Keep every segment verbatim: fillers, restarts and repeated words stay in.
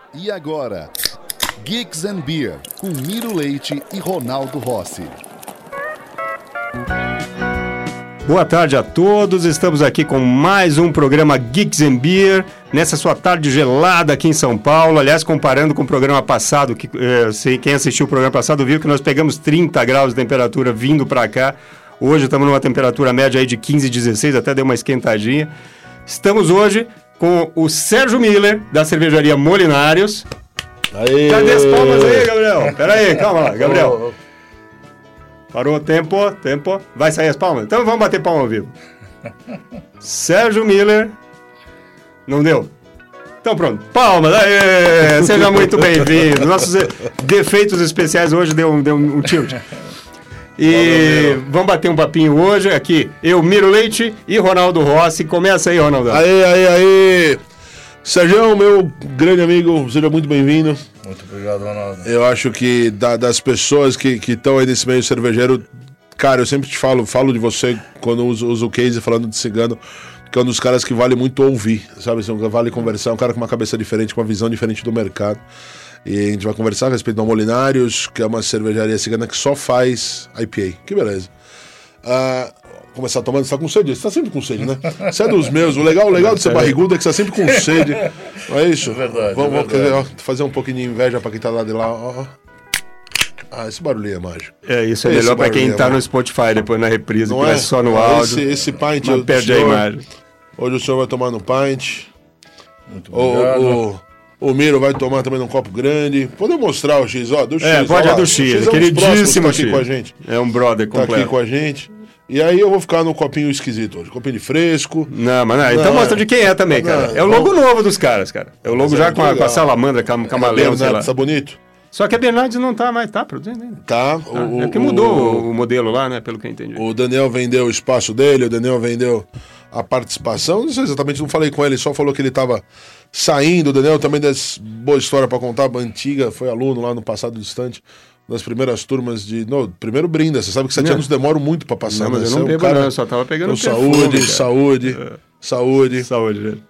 E agora, Geeks and Beer, com Miro Leite e Ronaldo Rossi. Boa tarde a todos, estamos aqui com mais um programa Geeks and Beer, nessa sua tarde gelada aqui em São Paulo. Aliás, comparando com o programa passado, que, eh, sei, quem assistiu o programa passado viu que nós pegamos trinta graus de temperatura vindo para cá. Hoje estamos numa temperatura média aí de quinze, dezesseis, até deu uma esquentadinha. Estamos hoje com o Sérgio Miller, da cervejaria Molinários. Aê! Cadê as palmas aí, Gabriel? Pera aí, calma lá, Gabriel. Parou, tempo, tempo. Vai sair as palmas? Então vamos bater palma ao vivo. Sérgio Miller. Não deu? Então pronto, palmas. Aê! Seja muito bem-vindo. Nossos defeitos especiais hoje deu um, deu um tilt. E Valeu, vamos bater um papinho hoje aqui. Eu, Miro Leite e Ronaldo Rossi. Começa aí, Ronaldo. Aê, aê, aê. Sérgio, meu grande amigo, seja muito bem-vindo. Muito obrigado, Ronaldo. Eu acho que da, das pessoas que estão aí nesse meio cervejeiro, cara, eu sempre te falo, falo de você quando uso, uso o case falando de cigano, que é um dos caras que vale muito ouvir, sabe? Assim, vale conversar, um cara com uma cabeça diferente, com uma visão diferente do mercado. E a gente vai conversar a respeito do Molinários, que é uma cervejaria cigana que só faz I P A. Que beleza. Uh, começar tomando, você tá com sede? Você tá sempre com sede, né? Você é dos meus. O legal, o legal de ser barrigudo é que você tá sempre com sede. Não é isso? É verdade. Vamos, é verdade. Ó, fazer um pouquinho de inveja pra quem tá lá de lá. Ó. Ah, esse barulhinho é mágico. É, isso é esse melhor pra quem tá é no Spotify, depois na reprise, não que é? é só no áudio. Esse, esse pint... Não perde a imagem. Hoje o senhor vai tomar no pint. Muito obrigado. O, o, o Miro vai tomar também num copo grande. Podemos mostrar o X, ó, do X. É, pode ó é do lá. X, X é um queridíssimo tá aqui X. com a gente. É um brother Tá completo. aqui com a gente. E aí eu vou ficar no copinho esquisito hoje. Copinho de fresco. Não, mas não, então Não, mostra de quem é também, cara. não, É o logo novo dos caras, cara. É o logo Mas é já muito com a, com a legal. salamandra, cam, camaleão, sei lá. Bernardo, tá bonito? Só que a Bernardes não tá mais, tá produzindo ainda. Tá. Ah, O, é que o- mudou o, o modelo lá, né, pelo que eu entendi. O Daniel vendeu o espaço dele, o Daniel vendeu a participação. Não sei exatamente, não falei com ele, só falou que ele tava saindo. O Daniel também tem boa história pra contar, antiga, foi aluno lá no passado distante, das primeiras turmas de. Não, primeiro brinda, você sabe que sete Não. anos demoram muito pra passar. Não, mas né? eu Você não é um bebo cara não, eu só tava pegando com perfume, saúde, cara. saúde, É. saúde. Saúde, velho.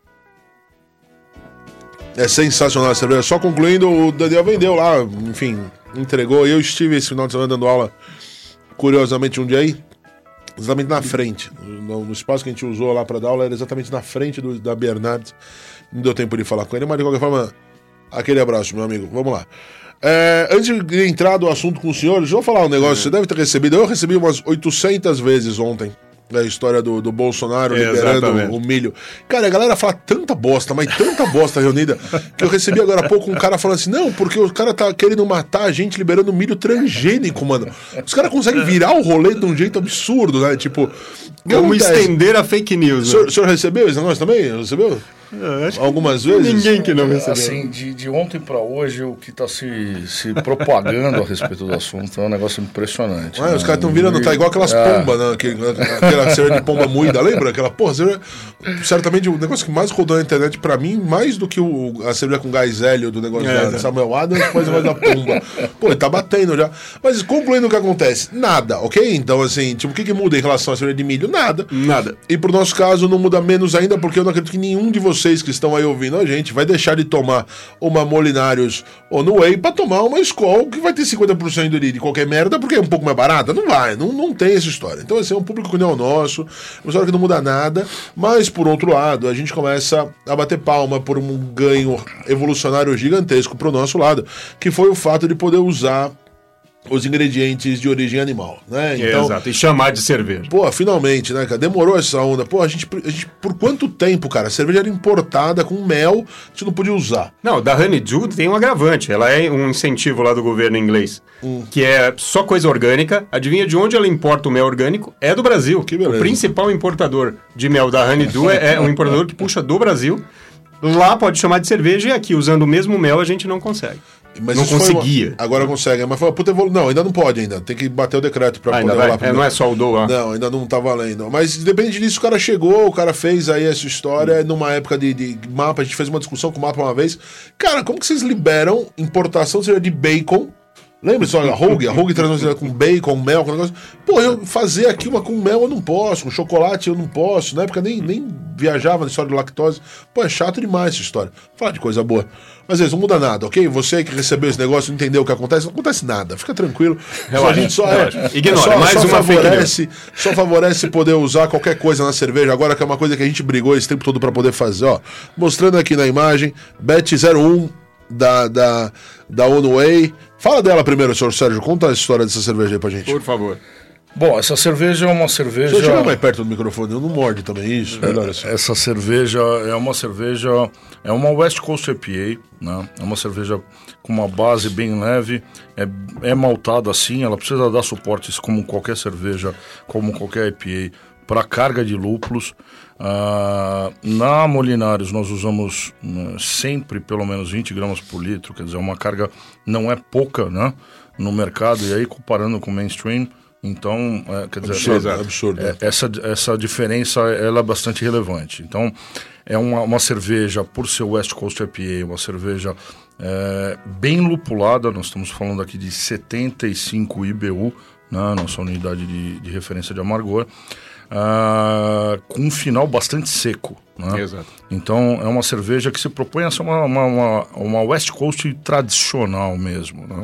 É sensacional a cerveja. Só concluindo, o Daniel vendeu lá, enfim, entregou. Eu estive esse final de semana dando aula, curiosamente, um dia aí, exatamente na frente. No, no espaço que a gente usou lá para dar aula, era exatamente na frente do, da Bernardes. Não deu tempo de falar com ele, mas de qualquer forma, aquele abraço, meu amigo. Vamos lá. É, antes de entrar do assunto com o senhor, deixa eu falar um negócio. Você deve ter recebido, eu recebi umas oitocentas vezes ontem a história do, do Bolsonaro liberando Exatamente. o milho. Cara, a galera fala tanta bosta, mas tanta bosta reunida, que eu recebi agora há pouco um cara falando assim, não, porque o cara tá querendo matar a gente liberando milho transgênico, mano. Os caras conseguem virar o rolê de um jeito absurdo, né? Tipo, Como acontece? estender a fake news, O né? senhor, o senhor recebeu esse negócio também? Recebeu? Eu acho que Algumas vezes? Ninguém que não recebeu. Assim, de, de ontem para hoje, o que está se, se propagando a respeito do assunto é um negócio impressionante. Ah, né? os caras estão virando, tá igual aquelas É. pombas, né? Aquele- aquela cerveja de pomba moída, lembra? Aquela porra, cerveja, certamente o negócio que mais rodou na internet pra mim, mais do que o, a cerveja com gás hélio do negócio É, da né? Samuel Adams, depois vai da pomba. Pô, ele tá batendo já. Mas concluindo o que acontece, nada, ok? Então, assim, tipo, o que, que muda em relação à cerveja de milho? Nada. Nada. E pro nosso caso não muda menos ainda, porque eu não acredito que nenhum de vocês que estão aí ouvindo a gente vai deixar de tomar uma Molinários ou no Whey pra tomar uma Skol que vai ter cinquenta por cento de, de qualquer merda, porque é um pouco mais barata. Não vai, não, não tem essa história. Então, assim, é um público que não é o nosso, uma história que não muda nada, mas, por outro lado, a gente começa a bater palma por um ganho evolucionário gigantesco pro nosso lado, que foi o fato de poder usar os ingredientes de origem animal, né? Então, Exato, e chamar de cerveja. pô, finalmente, né, cara? Demorou essa onda. Pô, a gente, a gente por quanto tempo, cara? A cerveja era importada com mel, a gente não podia usar. Não, da Honeydew tem um agravante. Ela é um incentivo lá do governo inglês, Hum. que é só coisa orgânica. Adivinha de onde ela importa o mel orgânico? É do Brasil. Que beleza. O principal importador de mel da Honeydew é, é um importador que puxa do Brasil. Lá pode chamar de cerveja e aqui, usando o mesmo mel, a gente não consegue. Mas não isso foi uma- conseguia. Agora consegue. Mas foi uma puta evolu... Não, ainda não pode ainda. Tem que bater o decreto pra Ah, ainda poder vai? rolar. É, não é só o do lá. Não, ainda não tá valendo. Mas independente disso, o cara chegou, o cara fez aí essa história numa época de, de mapa. A gente fez uma discussão com o mapa uma vez. Cara, como que vocês liberam importação seja de bacon Lembra só a Rogue? A Rogue traz com bacon, mel, com negócio. Pô, eu fazer aqui uma com mel eu não posso, com chocolate eu não posso. Na época nem, nem viajava na história de lactose. Pô, é chato demais essa história. Falar de coisa boa. Mas isso não muda nada, ok? Você que recebeu esse negócio, não entendeu o que acontece, não acontece nada. Fica tranquilo. Só a gente só é. Ignora, só, mais só uma favorece, só favorece poder usar qualquer coisa na cerveja. Agora que é uma coisa que a gente brigou esse tempo todo pra poder fazer, ó. Mostrando aqui na imagem, Bet zero um da, da, da Onway. Fala dela primeiro, senhor Sérgio. Conta a história dessa cerveja aí pra gente. Por favor. Bom, essa cerveja é uma cerveja... Se eu chegar mais perto do microfone, eu não morde também, isso? Melhor assim. Essa cerveja é uma cerveja... É uma West Coast I P A, né? É uma cerveja com uma base bem leve, é, é maltada assim, ela precisa dar suportes como qualquer cerveja, como qualquer I P A, para carga de lúpulos. Uh, na Molinarios nós usamos uh, sempre pelo menos vinte gramas por litro, quer dizer, uma carga não é pouca, né, no mercado, e aí comparando com o mainstream, então, é, quer dizer, absurdo, é, absurdo. É, essa, essa diferença ela é bastante relevante. Então, é uma, uma cerveja, por ser West Coast I P A, uma cerveja é, bem lupulada, nós estamos falando aqui de setenta e cinco I B U, né, nossa unidade de, de referência de amargor, Uh, com um final bastante seco, né? Exato. Então é uma cerveja que se propõe a ser uma, uma, uma, uma West Coast tradicional mesmo, né?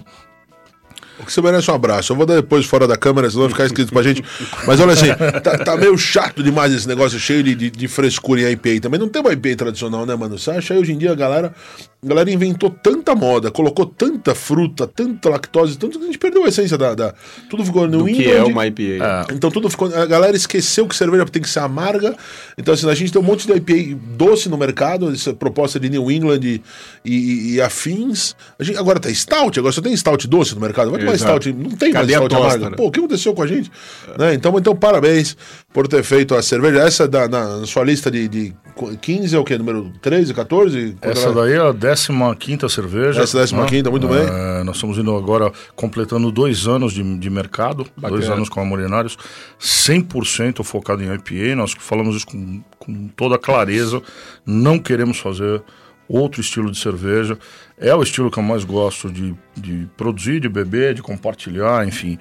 O que você merece um abraço. Eu vou dar depois fora da câmera, senão vai ficar escrito pra gente. Mas olha assim, tá, tá meio chato demais esse negócio cheio de, de, de frescura em I P A também. Não tem uma I P A tradicional, né, mano? Você acha aí hoje em dia a galera, a galera inventou tanta moda, colocou tanta fruta, tanta lactose, tanto que a gente perdeu a essência da... da tudo ficou no Do que é uma I P A. É. Então tudo ficou... A galera esqueceu que cerveja tem que ser amarga. Então assim, a gente tem um monte de I P A doce no mercado, essa proposta de New England e, e, e afins. A gente, agora tá Stout, agora só tem Stout doce no mercado. Vai tomar Stout, não tem mais Cadê a Stout tosta, amarga. né? Pô, o que aconteceu com a gente? É. Né? Então, então, parabéns por ter feito a cerveja. Essa da, na, na sua lista de, de quinze é o quê? Número treze, catorze? Essa daí é a décima quinta cerveja. Essa é a décima quinta, muito bem. É, nós estamos indo agora completando dois anos de, de mercado, Bacana. dois anos com a Molinarios, cem por cento focado em I P A. Nós falamos isso com, com toda clareza. Não queremos fazer outro estilo de cerveja. É o estilo que eu mais gosto de, de produzir, de beber, de compartilhar, enfim.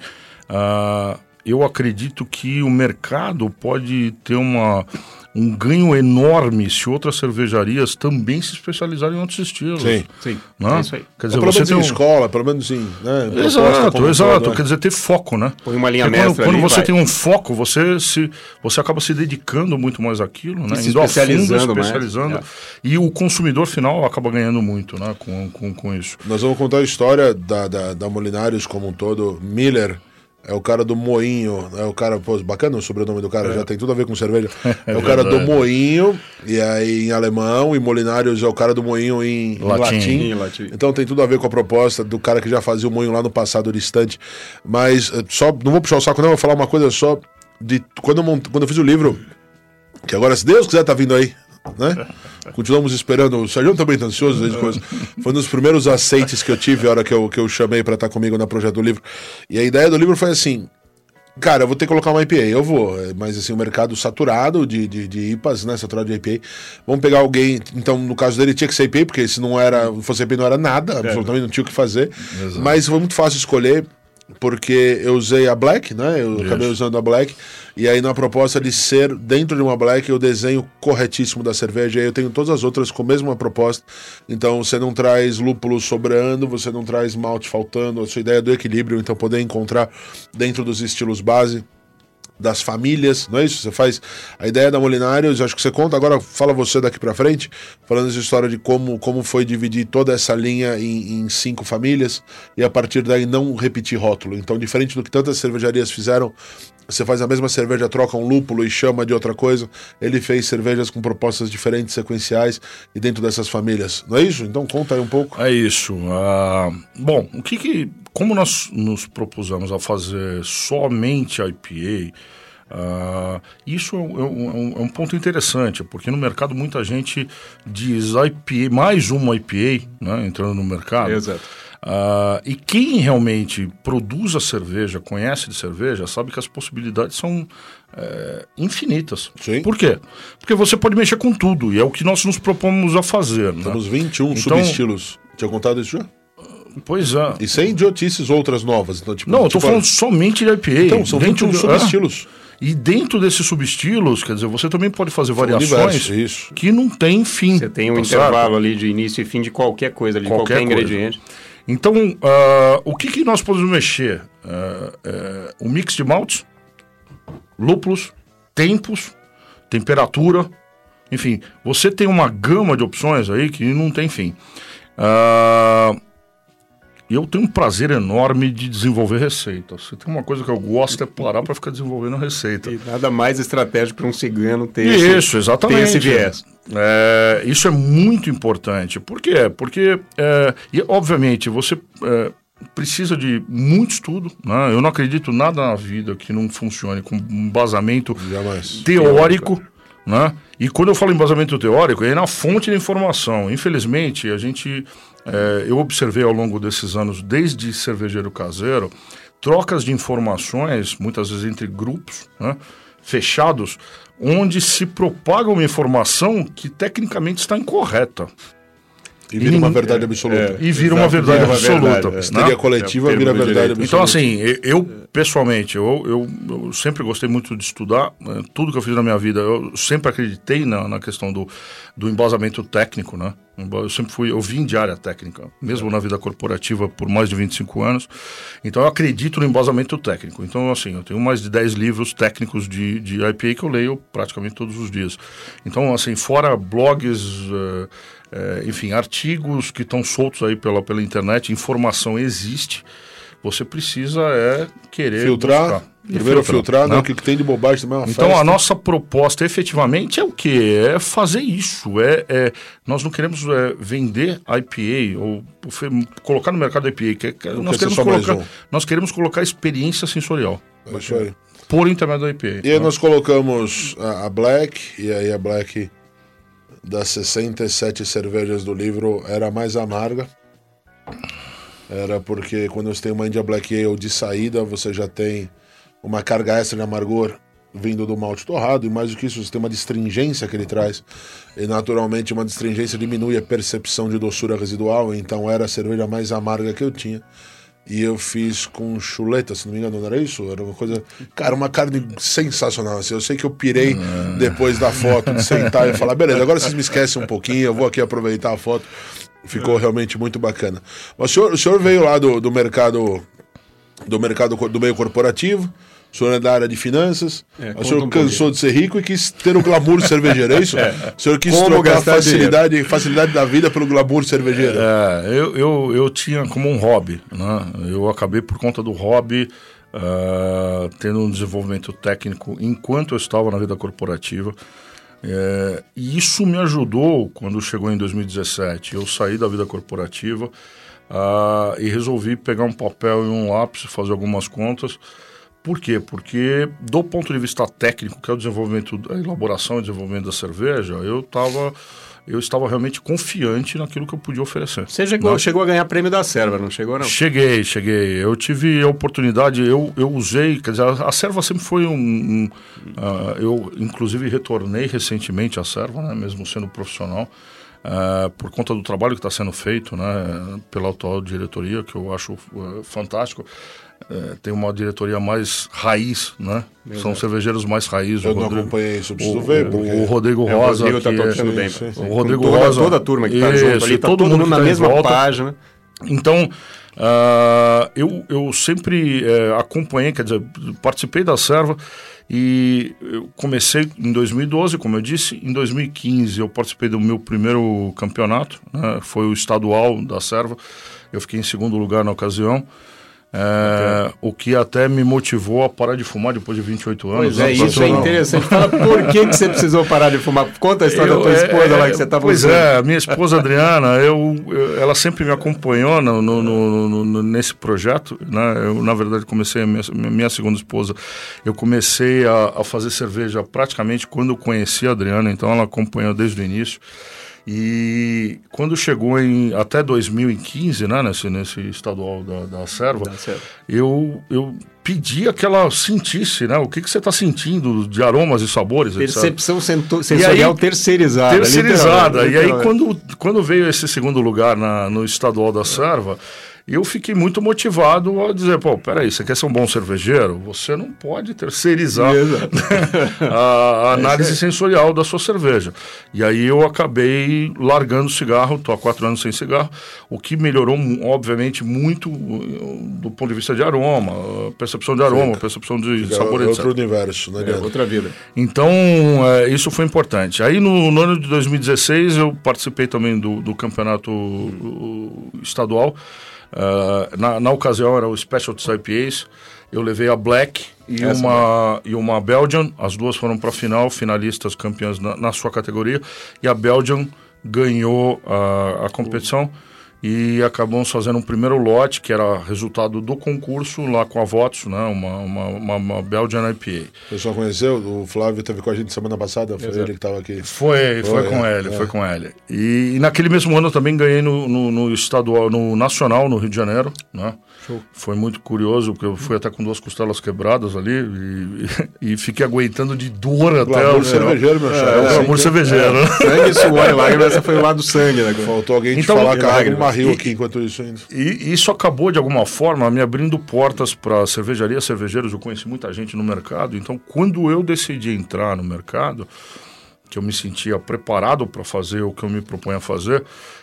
Uh, eu acredito que o mercado pode ter uma, um ganho enorme se outras cervejarias também se especializarem em outros estilos. Sim, sim. Né? É isso aí. Quer dizer, pelo você menos tem em um... escola, pelo menos em... Né, Exato, exato. Quer dizer, ter foco, né? Põe uma linha Porque quando, mestra quando ali, você vai. tem um foco, você, se, você acaba se dedicando muito mais àquilo, né? se Indo a fundo, especializando mais, especializando. é. E o consumidor final acaba ganhando muito, né? Com, com, com isso. Nós vamos contar a história da, da, da Molinarios como um todo. Miller é o cara do moinho, é o cara, pô, bacana o sobrenome do cara, é. já tem tudo a ver com cerveja. É, é o cara do moinho, e aí em alemão, e Molinarios é o cara do moinho em latim. Latim. Em latim. Então tem tudo a ver com a proposta do cara que já fazia o moinho lá no passado distante. Mas só, não vou puxar o saco não, vou falar uma coisa só de quando eu, mont... quando eu fiz o livro, que agora, se Deus quiser, tá vindo aí, né? Continuamos esperando. O Sérgio também tá ansioso desde coisa. Foi um dos primeiros aceites que eu tive a hora que eu, que eu chamei pra estar comigo no projeto do livro. E a ideia do livro foi assim: cara, eu vou ter que colocar uma I P A, eu vou, mas assim, o mercado saturado de, de, de I P As, né? Saturado de I P A. Vamos pegar alguém. Então, no caso dele, tinha que ser I P A, porque se não era, fosse I P A, não era nada, absolutamente não tinha o que fazer. Exato. Mas foi muito fácil escolher. Porque eu usei a Black, né? Eu Isso. acabei usando a Black. E aí na proposta de ser dentro de uma Black, o desenho corretíssimo da cerveja. E aí eu tenho todas as outras com a mesma proposta. Então você não traz lúpulo sobrando, você não traz malte faltando. A sua ideia é do equilíbrio, então poder encontrar dentro dos estilos base das famílias, não é isso? Você faz a ideia da Molinarios, acho que você conta, agora fala você daqui pra frente, falando essa história de como, como foi dividir toda essa linha em, em cinco famílias e a partir daí não repetir rótulo. Então, diferente do que tantas cervejarias fizeram, você faz a mesma cerveja, troca um lúpulo e chama de outra coisa. Ele fez cervejas com propostas diferentes, sequenciais e dentro dessas famílias, não é isso? Então conta aí um pouco. É isso. Uh, bom, o que que... Como nós nos propusemos a fazer somente I P A, uh, isso é um, é, um, é um ponto interessante, porque no mercado muita gente diz I P A, mais uma I P A, né, entrando no mercado. Exato. Uh, e quem realmente produz a cerveja, conhece de cerveja, sabe que as possibilidades são é, infinitas. Sim. Por quê? Porque você pode mexer com tudo, e é o que nós nos propomos a fazer. Né? Temos vinte e um Então, subestilos. Tinha contado isso já? Pois é. E sem idiotices outras novas. Então, tipo, Não, eu tô tipo, falando somente de I P A. Então, são dentro dentro subestilos. É. E dentro desses subestilos, quer dizer, você também pode fazer variações universo, isso. que não tem fim. Você tem um tá intervalo certo? ali de início e fim de qualquer coisa, de Qualquer qualquer, coisa. ingrediente. Então, uh, o que, que nós podemos mexer? Uh, uh, o mix de maltes, lúpulos, tempos, temperatura, enfim, você tem uma gama de opções aí que não tem fim. Uh, eu tenho um prazer enorme de desenvolver receitas. Se tem uma coisa que eu gosto é parar para ficar desenvolvendo receita. E nada mais estratégico para um cigano ter Isso, esse, exatamente. ter esse viés. É, isso é muito importante. Por quê? Porque, é, e, obviamente, você é, precisa de muito estudo. Né? Eu não acredito nada na vida que não funcione com um embasamento Jamais. teórico. Né? E quando eu falo embasamento teórico, é na fonte da informação. Infelizmente, a gente, é, eu observei ao longo desses anos, desde cervejeiro caseiro, trocas de informações, muitas vezes entre grupos, né, fechados, onde se propaga uma informação que tecnicamente está incorreta. E vira E uma ninguém- verdade absoluta. É, e vira uma verdade vira uma absoluta. verdade, é. né? Histeria coletiva É, vira termo verdade direito. absoluta. Então, assim, eu, eu, pessoalmente, eu, eu, eu sempre gostei muito de estudar, né, tudo que eu fiz na minha vida, eu sempre acreditei na, na questão do, do embasamento técnico, né? Eu sempre fui, eu vim de área técnica, mesmo na vida corporativa por mais de vinte e cinco anos, então eu acredito no embasamento técnico. Então, assim, eu tenho mais de dez livros técnicos de, de I P A que eu leio praticamente todos os dias. Então, assim, fora blogs, eh, eh, enfim, artigos que estão soltos aí pela, pela internet, informação existe, você precisa é querer Filtrar. buscar. E Primeiro filtrar, né? né? O que tem de bobagem também é uma Então festa. a nossa proposta efetivamente é o quê? É fazer isso. É, é, nós não queremos é, vender I P A ou fe- colocar no mercado I P A. Que, que, Não nós, quer ser queremos só mais colocar, um. nós queremos colocar experiência sensorial É isso aí. por intermédio do I P A. E aí nós colocamos a, a Black, e aí a Black das sessenta e sete cervejas do livro era a mais amarga. Era porque quando você tem uma India Black Ale de saída, você já tem uma carga extra de amargor vindo do malte torrado, e mais do que isso, você tem uma distringência que ele traz, e naturalmente uma distringência diminui a percepção de doçura residual, então era a cerveja mais amarga que eu tinha. E eu fiz com chuleta, se não me engano, não era isso? Era uma coisa... Cara, uma carne sensacional. Assim, eu sei que eu pirei depois da foto, de sentar e falar, beleza, agora vocês me esquecem um pouquinho, eu vou aqui aproveitar a foto. Ficou realmente muito bacana. Mas o senhor, o senhor veio lá do, do mercado do mercado do meio corporativo, o senhor é da área de finanças, É, o conta senhor um cansou de ser rico e quis ter o glamour cervejeiro, é isso? O senhor quis Como trocar a gastar facilidade, facilidade da vida pelo glamour cervejeiro. É, eu, eu, eu tinha como um hobby, né? Eu acabei por conta do hobby uh, tendo um desenvolvimento técnico enquanto eu estava na vida corporativa. É, e isso me ajudou quando chegou em dois mil e dezessete. Eu saí da vida corporativa uh, e resolvi pegar um papel e um lápis, fazer algumas contas. Por quê? Porque do ponto de vista técnico, que é o desenvolvimento, a elaboração e desenvolvimento da cerveja, eu estava eu estava realmente confiante naquilo que eu podia oferecer. Você chegou, Né? chegou a ganhar prêmio da Serva, não chegou, não? Cheguei, cheguei. Eu tive a oportunidade, eu, eu usei, quer dizer, a, a Serva sempre foi um... um uh, eu, inclusive, retornei recentemente à Serva, né, mesmo sendo profissional, uh, por conta do trabalho que está sendo feito, né, pela atual diretoria, que eu acho uh, fantástico. Uh, tem uma diretoria mais raiz, né? Meu São Deus. cervejeiros mais raiz. Eu o não Rodrigo, acompanhei isso, eu preciso o, ver. o- Porque... o Rodrigo É, o Rosa, Rodrigo tá que é- tocando sim, bem. sim. Sim. O Rodrigo Com toda, Rosa- toda a turma que tá Isso, junto ali, tá todo todo, mundo mundo que na tá em mesma volta. página. Então, ah, eu, eu sempre eh, acompanhei, quer dizer, participei da Serva e eu comecei em dois mil e doze, como eu disse. Em dois mil e quinze eu participei do meu primeiro campeonato, né, foi o estadual da Serva. Eu fiquei em segundo lugar na ocasião. É, o que até me motivou a parar de fumar depois de vinte e oito anos. Pois é, né? isso é Não. interessante. Fala por que, que você precisou parar de fumar. Conta a história Eu, da tua esposa é, lá que você estava Pois usando. é, a minha esposa Adriana, eu, eu- ela sempre me acompanhou no, no- no- no- nesse projeto, né? Eu, na verdade, comecei, a minha, minha segunda esposa, eu comecei a, a fazer cerveja praticamente quando eu conheci a Adriana, então ela acompanhou desde o início. E quando chegou em até dois mil e quinze, né, nesse, nesse estadual da, da Serva, Dá certo. eu, eu pedi que ela sentisse, né, o que, que você está sentindo de aromas e sabores, etcétera. Percepção sento- sensorial aí- terceirizada. Terceirizada. literalmente, E aí, literalmente. quando, quando veio esse segundo lugar na, no estadual da Serva, E eu fiquei muito motivado a dizer, pô, peraí, você quer ser um bom cervejeiro? Você não pode terceirizar a, a análise sensorial da sua cerveja. E aí eu acabei largando o cigarro, estou há quatro anos sem cigarro, o que melhorou, obviamente, muito do ponto de vista de aroma, percepção de aroma, Fica. percepção de Fica sabor, é etcétera. Outro universo, né? É, outra vida. Então, é, isso foi importante. Aí, no, no ano de dois mil e dezesseis, eu participei também do, do campeonato estadual. Uh, na, na ocasião era o Specialty I P As. Eu levei a Black e uma, e uma Belgian. As duas foram para a final, finalistas campeãs na, na sua categoria. E a Belgian ganhou a, a competição. E acabamos fazendo um primeiro lote, que era resultado do concurso, lá com a Votos, né? uma, uma, uma, uma Belgian I P A. O pessoal conheceu? O Flávio esteve com a gente semana passada, foi Exato. ele que estava aqui. Foi, foi, foi com é, ele, é. foi com ele. E, e naquele mesmo ano eu também ganhei no, no, no estadual, no Nacional, no Rio de Janeiro, né? Show. Foi muito curioso, porque eu fui até com duas costelas quebradas ali e, e fiquei aguentando de dor até... Glamour cervejeiro, meu chapa. É, é, glamour cervejeiro. É. Sangue, suor e lágrimas, essa foi o lado do sangue, né? Faltou alguém te então, falar, carrega um barril aqui enquanto isso ainda. E isso acabou, de alguma forma, me abrindo portas para cervejaria, cervejeiros. Eu conheci muita gente no mercado. Então, quando eu decidi entrar no mercado, que eu me sentia preparado para fazer o que eu me proponho a fazer,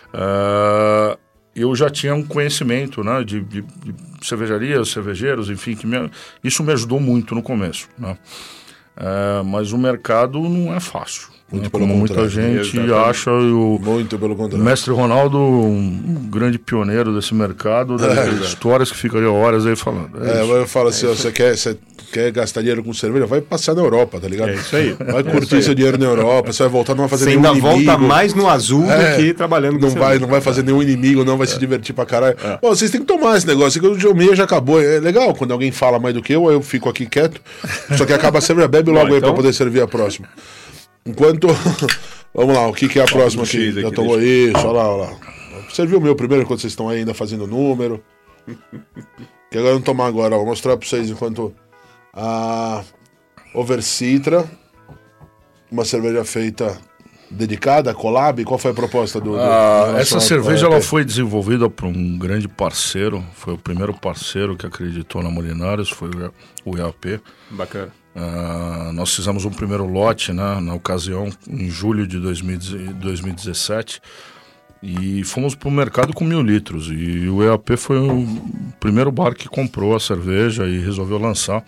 uh, eu já tinha um conhecimento, né, de, de, de cervejarias, cervejeiros, enfim, que me, isso me ajudou muito no começo, né? Uh, mas o mercado não é fácil. Muito Como muita gente Exatamente. acha. O Muito pelo contrário. Mestre Ronaldo, um grande pioneiro desse mercado, é, histórias que ficariam horas aí falando. É, é eu falo assim, é você, quer, você quer gastar dinheiro com cerveja, vai passar na Europa, tá ligado? É isso aí. Vai curtir é seu dinheiro na Europa, você vai voltar, não vai fazer você nenhum inimigo. Você ainda volta mais no azul é, do que trabalhando com não vai, não vai fazer nenhum inimigo, não vai é. se divertir pra caralho. É. Pô, vocês têm que tomar esse negócio, que o Geomia já acabou. É legal, quando alguém fala mais do que eu, eu fico aqui quieto, só que acaba a cerveja, bebe logo Bom, aí então... pra poder servir a próxima. Enquanto... Vamos lá, o que, que é a próxima aqui? Já tomou isso, olha lá, olha lá. Você viu o meu primeiro enquanto vocês estão aí ainda fazendo o número? Que agora não tomar agora, ó, vou mostrar pra vocês enquanto a Oversitra, uma cerveja feita dedicada, a Collab. Qual foi a proposta do... do ah, essa cerveja ela foi desenvolvida por um grande parceiro, foi o primeiro parceiro que acreditou na Molinários, foi o E A P. Bacana. Uh, nós fizemos um primeiro lote, né, na ocasião, em julho de dois mil e dezessete, e fomos para o mercado com mil litros. E o E A P foi o primeiro bar que comprou a cerveja e resolveu lançar.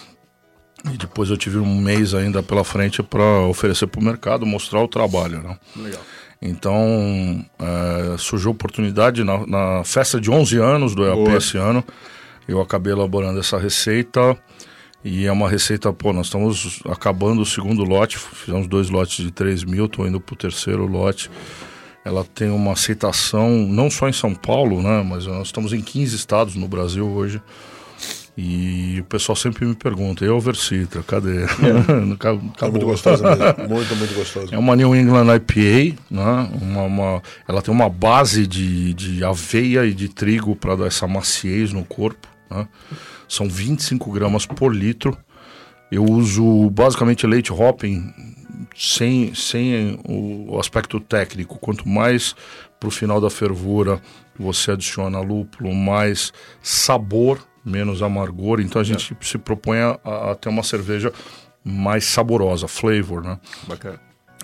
E depois eu tive um mês ainda pela frente para oferecer para o mercado, mostrar o trabalho, né? Legal. Então, uh, surgiu a oportunidade na, na festa de onze anos do E A P Boa. esse ano. Eu acabei elaborando essa receita. E é uma receita, pô, nós estamos acabando o segundo lote, fizemos dois lotes de três mil, estou indo para o terceiro lote. Ela tem uma aceitação, não só em São Paulo, né, mas nós estamos em quinze estados no Brasil hoje. E o pessoal sempre me pergunta, e a Oversitra, cadê? É. É muito gostosa mesmo, muito, muito gostosa. É uma New England I P A, né, uma, uma, ela tem uma base de, de aveia e de trigo para dar essa maciez no corpo, né? São vinte e cinco gramas por litro. Eu uso basicamente leite hopping sem, sem o aspecto técnico. Quanto mais para o final da fervura você adiciona lúpulo, mais sabor, menos amargor. Então a gente é. se propõe a, a ter uma cerveja mais saborosa, flavor, né? Bacana.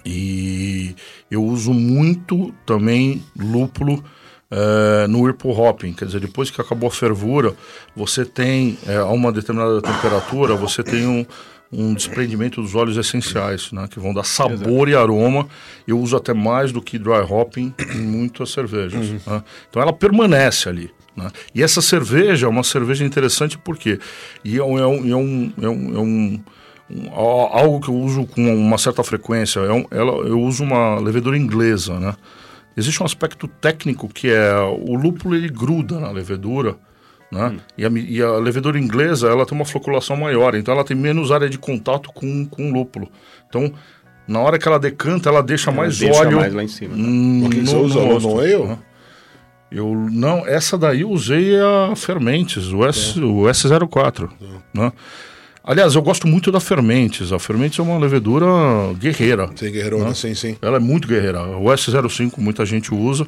E eu uso muito também lúpulo Uh, no Whirlpool Hopping, quer dizer, depois que acabou a fervura, você tem, é, a uma determinada temperatura, você tem um, um desprendimento dos óleos essenciais, né, que vão dar sabor Exato. e aroma. Eu uso até mais do que dry hopping em muitas cervejas. Uhum. Né? Então ela permanece ali. Né? E essa cerveja é uma cerveja interessante porque e é, um, é, um, é, um, é, um, é um Um, algo que eu uso com uma certa frequência, é um, ela, eu uso uma levedura inglesa, né? Existe um aspecto técnico que é o lúpulo, ele gruda na levedura, né? Hum. E, a, e a levedura inglesa, ela tem uma floculação maior, então ela tem menos área de contato com, com o lúpulo. Então, na hora que ela decanta, ela deixa ela mais deixa óleo mais lá em cima. Hum, o que você usa? No, no ale? Né? Eu, não, essa daí eu usei a Fermentes, o, S, é. o S zero quatro, é. né? Aliás, eu gosto muito da Fermentes. A Fermentes é uma levedura guerreira. Sim, guerreirona, né? sim, sim. Ela é muito guerreira. O S zero cinco muita gente usa.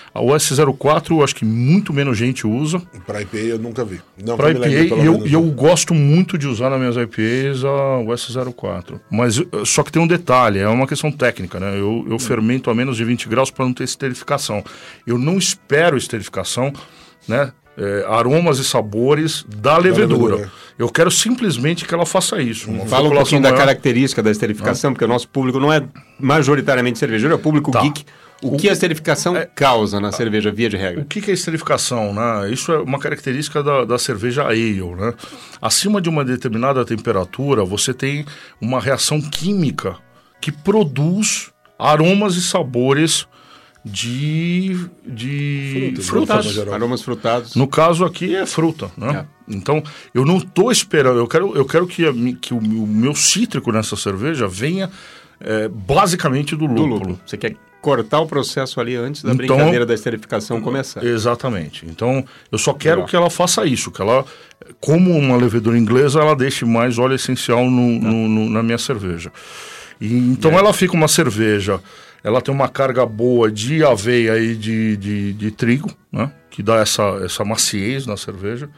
A U S zero quatro, acho que muito menos gente usa. Para I P A eu nunca vi. Não, Para que eu me lembre, I P A, pelo e eu, menos, e eu né? gosto muito de usar nas minhas I P As a U S zero quatro. Mas uh, só que tem um detalhe, é uma questão técnica, né? Eu, eu fermento a menos de vinte graus para não ter esterificação. Eu não espero esterificação, né? É, aromas e sabores da levedura. levedura. Eu quero simplesmente que ela faça isso. Uma Fala um população pouquinho da maior. característica da esterificação, porque o nosso público não é majoritariamente cervejeiro, é o público Tá. geek. O, que a esterificação causa na cerveja, via de regra? O que, que é esterificação, né? Isso é uma característica da, da cerveja ale, né? Acima de uma determinada temperatura, você tem uma reação química que produz aromas e sabores de, de Frutas, frutas. no geral. Aromas frutados. No caso aqui é fruta, né? É. Então, eu não estou esperando, eu quero, eu quero que, a mi- que o, o meu cítrico nessa cerveja venha é, basicamente do do lúpulo. lúpulo. Você quer cortar o processo ali antes da Então- brincadeira da esterificação começar. Exatamente. Então, eu só quero Legal. que ela faça isso, que ela, como uma levedura inglesa, ela deixe mais óleo essencial no, no- no- na minha cerveja. E, então, ela fica uma cerveja, ela tem uma carga boa de aveia e de, de, de trigo, né? Que dá essa, essa maciez na cerveja.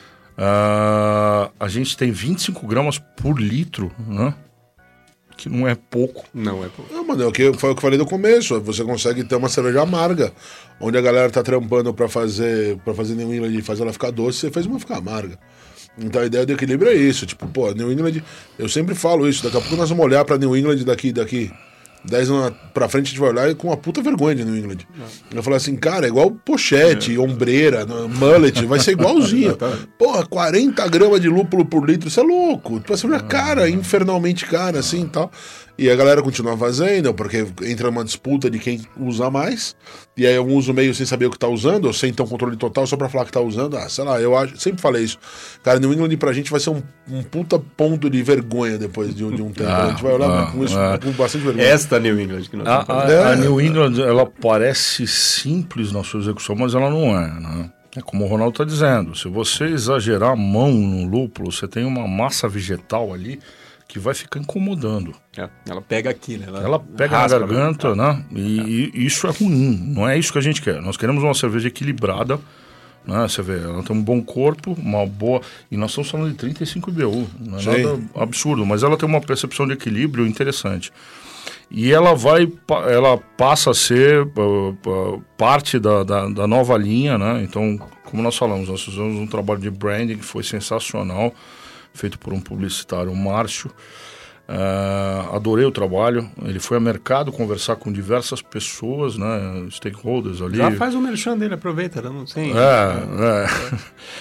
Ah, a gente tem vinte e cinco gramas por litro, né? Que não é pouco. Não, é pouco. Não, mano, é o que, foi o que eu falei no começo. Você consegue ter uma cerveja amarga, onde a galera tá trampando pra fazer, pra fazer New England e fazer ela ficar doce, você fez uma ficar amarga. Então a ideia do equilíbrio é isso. Tipo, pô, New England, eu sempre falo isso. Daqui a pouco nós vamos olhar pra New England daqui, daqui dez anos pra frente, a gente vai olhar e com uma puta vergonha de New England. Eu falo assim, cara, é igual pochete, ombreira, mullet, vai ser igualzinho. Porra, quarenta gramas de lúpulo por litro, isso é louco. Tipo, você vê cara, infernalmente cara, assim e tal. E a galera continua fazendo, porque entra numa disputa de quem usa mais. E aí eu uso meio sem saber o que tá usando, ou sem ter um controle total só pra falar que tá usando. Ah, sei lá, eu acho, sempre falei isso. Cara, New England pra gente vai ser um, um puta ponto de vergonha depois de, um- de um tempo. Ah, a gente vai olhar ah, com isso ah. com bastante vergonha. Esta New England que nós A, estamos a- falando. É. a New England, ela parece simples na sua execução, mas ela não é, né? É como o Ronaldo está dizendo, se você exagerar a mão no lúpulo, você tem uma massa vegetal ali que vai ficar incomodando. É, ela pega aqui, né? Ela pega raspa, na garganta, né? E, e isso é ruim, não é isso que a gente quer. Nós queremos uma cerveja equilibrada, né? Você vê, ela tem um bom corpo, uma boa... E nós estamos falando de trinta e cinco I B U, não é Sim. nada absurdo, mas ela tem uma percepção de equilíbrio interessante. E ela vai, pa- ela passa a ser uh, uh, parte da, da, da nova linha, né? Então, como nós falamos, nós fizemos um trabalho de branding que foi sensacional, feito por um publicitário, o Márcio. Uh, adorei o trabalho. Ele foi a mercado conversar com diversas pessoas, né? Stakeholders ali. Já faz o merchan dele, aproveita, não sei. É, é.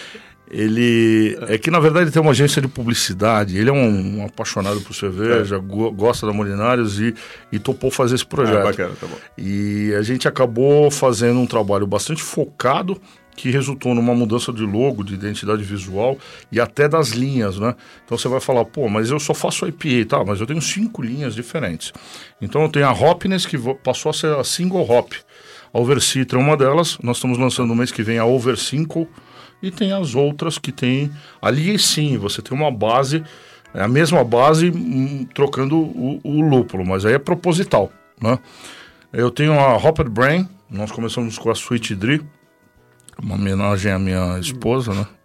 Ele é que na verdade ele tem uma agência de publicidade. Ele é um, um apaixonado por cerveja, go- gosta da Molinários e, e topou fazer esse projeto. Ah, bacana, tá bom. E a gente acabou fazendo um trabalho bastante focado que resultou numa mudança de logo, de identidade visual e até das linhas, né? Então você vai falar, pô, mas eu só faço I P A, tá? Mas eu tenho cinco linhas diferentes. Então eu tenho a Hopness, que vo- passou a ser a Single Hop. A Overcitra é uma delas. Nós estamos lançando no mês que vem a Overcincle. E tem as outras que tem... Ali sim, você tem uma base, é a mesma base, hum, trocando o, o lúpulo, mas aí é proposital, né? Eu tenho a Hopped Brain, nós começamos com a Sweet Dri, uma homenagem à minha esposa, né?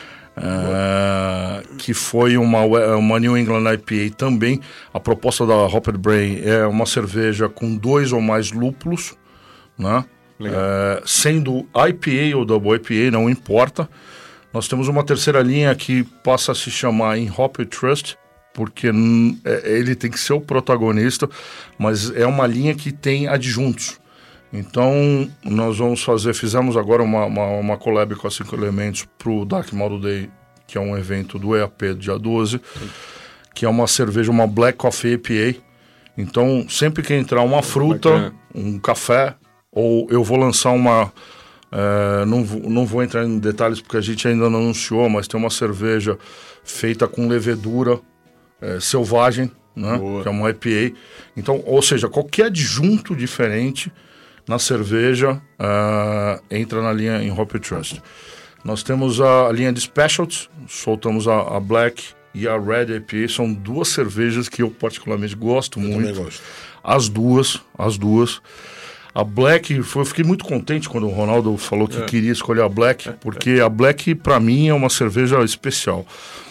É, que foi uma, uma New England I P A também. A proposta da Hopped Brain é uma cerveja com dois ou mais lúpulos, né? É, sendo I P A ou Double I P A, não importa. Nós temos uma terceira linha que passa a se chamar In Hop We Trust, porque hum, é, ele tem que ser o protagonista, mas é uma linha que tem adjuntos. Então, nós vamos fazer, fizemos agora uma, uma, uma collab com a Cinco Elementos para o Dark Model Day, que é um evento do E A P dia doze, que é uma cerveja, uma Black Coffee I P A. Então, sempre que entrar uma fruta, Bacana. um café, ou eu vou lançar uma... é, não, vou, não vou entrar em detalhes porque a gente ainda não anunciou, mas tem uma cerveja feita com levedura é, selvagem, né? Que é uma I P A. Então, ou seja, qualquer adjunto diferente na cerveja é, entra na linha em Hop We Trust. Nós temos a, a linha de Specialties, soltamos a, a Black e a Red I P A. São duas cervejas que eu particularmente gosto Eu muito. também gosto. As duas, as duas. A Black, foi, eu fiquei muito contente quando o Ronaldo falou que é. queria escolher a Black, porque a Black, para mim, é uma cerveja especial.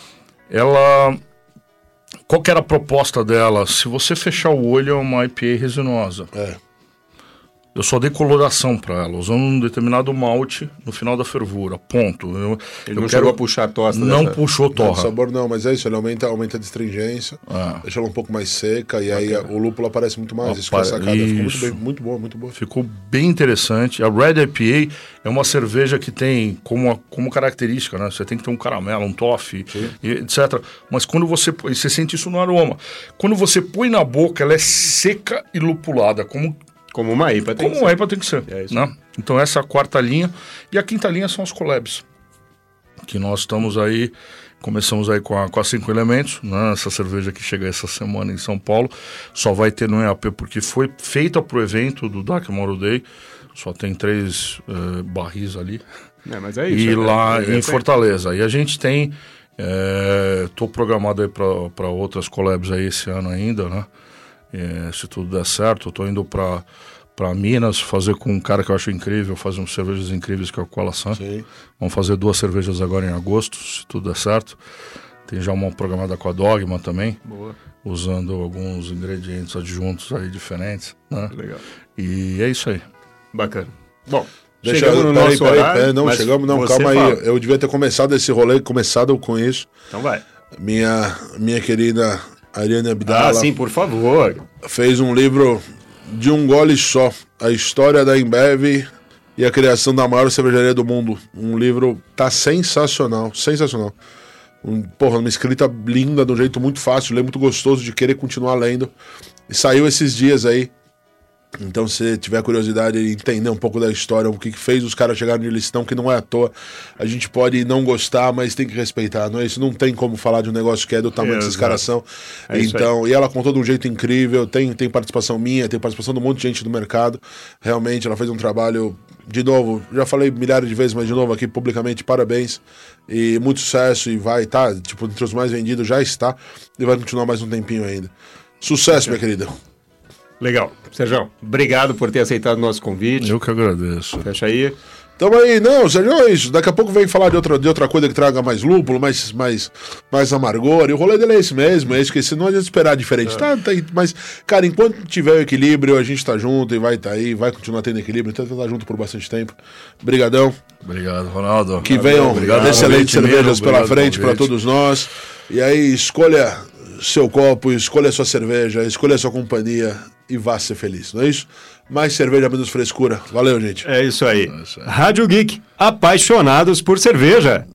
Ela... Qual que era a proposta dela? Se você fechar o olho, é uma I P A resinosa. É. Eu só dei coloração para ela, usando um determinado malte no final da fervura. Ponto. Eu, ele eu não quero... chegou a puxar a tosta. Não dessa... puxou torra. Não, sabor não, mas é isso, ele aumenta, aumenta a astringência, ah. deixa ela um pouco mais seca e aí okay. o lúpulo aparece muito mais. Apa... Isso que é sacada. Isso. Ficou muito, bem, muito boa, muito boa. Ficou bem interessante. A Red I P A é uma cerveja que tem como, como característica, né? Você tem que ter um caramelo, um toffee, e etcétera. Mas quando você... Você sente isso no aroma. Quando você põe na boca, ela é seca e lupulada, como... Como uma I P A tem Como que uma ser. I P A tem que ser. É isso. Né? Então essa é a quarta linha. E a quinta linha são os collabs. Que nós estamos aí, começamos aí com a, com a Cinco Elementos, né? Essa cerveja que chega essa semana em São Paulo. Só vai ter no E A P porque foi feita pro evento do Dark Tomorrow Day. Só tem três uh, barris ali. É, mas é isso. E é, lá é, é, em Fortaleza. E a gente tem... Estou é, programado aí para outras collabs aí esse ano ainda, né? É, se tudo der certo, eu tô indo para para Minas fazer com um cara que eu acho incrível, fazer umas cervejas incríveis que é o Coalaçã. Vamos fazer duas cervejas agora em agosto, se tudo der certo. Tem já uma programada com a Dogma também. Boa. Usando alguns ingredientes adjuntos aí diferentes, né? Legal. E é isso aí. Bacana. Bom, Deixa, chegamos no peraí, nosso peraí, horário. peraí, não, chegamos, não, calma fala. aí. Eu devia ter começado esse rolê, começado com isso. Então vai. Minha, minha querida Ariane Abdala. Ah, sim, por favor. Fez um livro de um gole só, a história da Embev e a criação da maior cervejaria do mundo. Um livro tá sensacional, sensacional. Um, porra, uma escrita linda, de um jeito muito fácil, ler muito gostoso de querer continuar lendo. E saiu esses dias aí. Então, se tiver curiosidade de entender um pouco da história, o que, que fez os caras chegarem onde eles estão, que não é à toa, a gente pode não gostar, mas tem que respeitar, não é isso? Não tem como falar de um negócio que é do tamanho é, que esses caras são. É então, e ela contou de um jeito incrível, tem, tem participação minha, tem participação de um monte de gente do mercado. Realmente, ela fez um trabalho, de novo, já falei milhares de vezes, mas de novo aqui publicamente, parabéns. E muito sucesso, e vai estar, tá, tipo, entre os mais vendidos, já está, e vai continuar mais um tempinho ainda. Sucesso, minha querida. Legal. Sérgio, obrigado por ter aceitado o nosso convite. Eu que agradeço. Fecha aí. Tamo aí, não, Sérgio, é isso. Daqui a pouco vem falar de outra, de outra coisa que traga mais lúpulo, mais, mais, mais amargor. E o rolê dele é esse mesmo, é isso que não adianta esperar diferente. É. Tá, tá, mas, cara, enquanto tiver o equilíbrio, a gente tá junto e vai tá aí, vai continuar tendo equilíbrio, então tá junto por bastante tempo. Obrigadão. Obrigado, Ronaldo. Que venham obrigado, excelentes cervejas pela obrigado, frente para todos nós. E aí, escolha seu copo, escolha sua cerveja, escolha sua companhia e vá ser feliz, não é isso? Mais cerveja, menos frescura. Valeu, gente. É isso aí. É isso aí. Rádio Geek, apaixonados por cerveja.